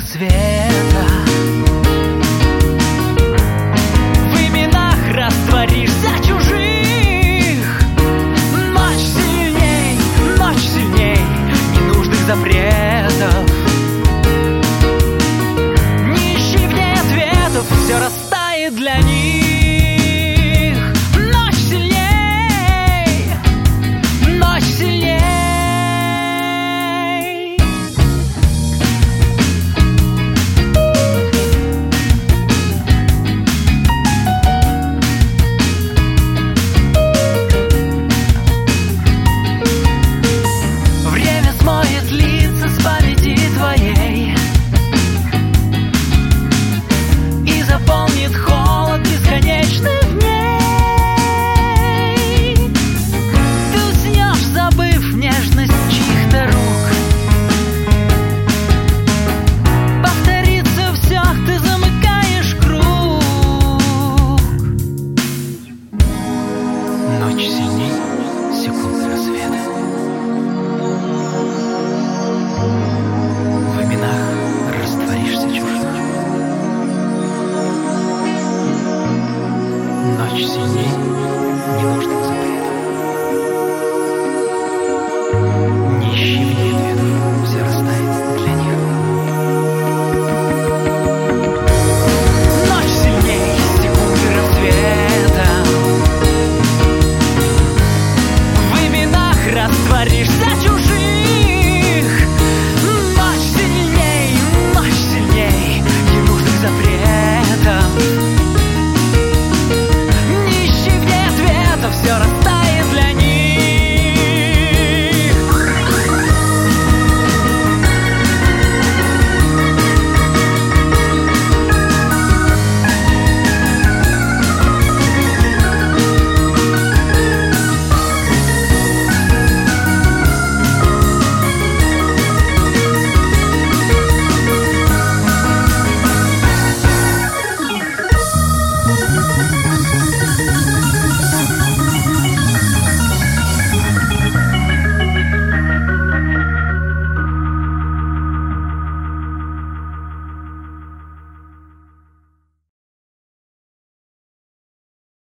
рассвета. В именах растворишься чужих. Ночь сильней ненужных запретов. Не ищи в ней ответов, все растает для них. Ночь сильней, ночь сильней. Время смоет лица с памяти твоей и заполнит холод бесконечных дней. Ты уснешь, забыв нежность чьих-то рук. Повторится все, ты замыкаешь круг. Ночь сильней секунд.